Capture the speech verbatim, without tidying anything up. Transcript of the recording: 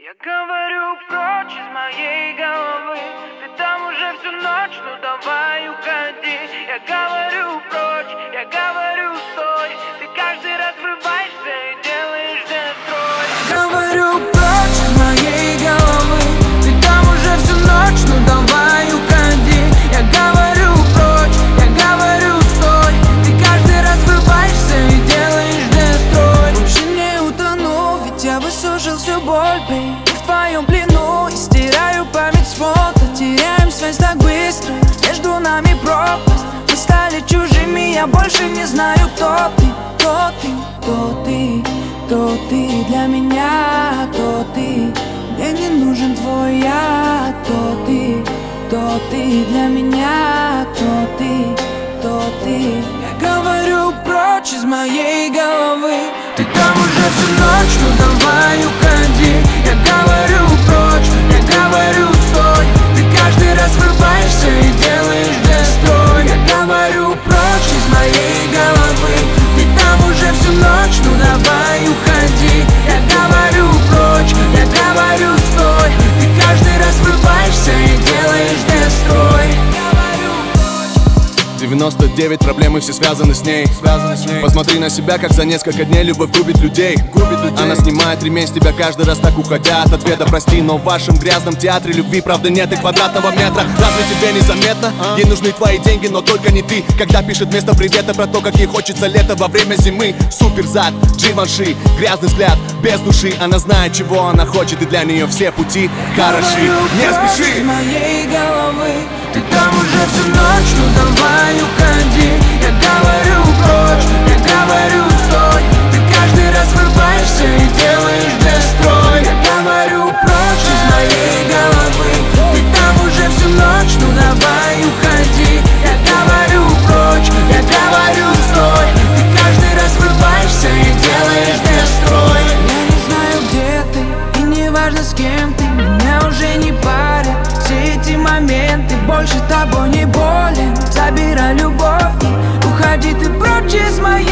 Я говорю прочь из моей головы, ты там уже всю ночь, ну давай уходи. Я говорю прочь, я говорю стой, ты каждый раз врываешься и делаешь дестрой. Я говорю прочь из моей головы, ты там уже всю ночь, ну давай уходи. Я говорю прочь, я говорю стой, ты каждый раз врываешься и делаешь дестрой. Больше не утону, ведь я высушил всю боль, бей. В твоем плену и стираю память с фото. Теряем связь так быстро, между нами пропасть. Мы стали чужими, я больше не знаю, кто ты. Кто ты, кто ты, кто ты для меня, кто ты. Мне не нужен твой я, кто ты, кто ты для меня, кто ты, кто ты. Я говорю прочь из моей головы, ты там уже всю ночь, ну давай уходи. Я говорю прочь, я говорю стой, ты каждый раз врываешься и делаешь дестрой. Я говорю прочь из моей головы, ты там уже всю ночь, ну давай уходи. Я говорю прочь, я говорю стой, ты каждый раз врываешься и делаешь дестрой. девяносто девять проблемы, все связаны с ней. Связаны с ней. Посмотри на себя, как за несколько дней любовь губит людей. Губит людей. Она снимает ремень с тебя каждый раз так уходя от ответа. Прости, но в вашем грязном театре любви правда нет и квадратного метра. Разве тебе незаметно? А? Ей нужны твои деньги, но только не ты. Когда пишет вместо привета про то, как ей хочется лето во время зимы. Супер зад, Givenchy, грязный взгляд, без души. Она знает, чего она хочет, и для нее все пути хороши. Не спеши! Из моей головы, ты там уже всю ночь, ну давай уходи. Я говорю прочь, я говорю стой, ты каждый раз врываешься и делаешь дестрой. Я говорю прочь из моей головы, ты там уже всю ночь, ну давай уходи. Я говорю прочь, я говорю стой, ты каждый раз врываешься и делаешь дестрой. Я не знаю, где ты, и не важно, с кем ты, меня уже не парят все эти моменты. Больше тобой не болен, забирай любовь и уходи ты прочь из моей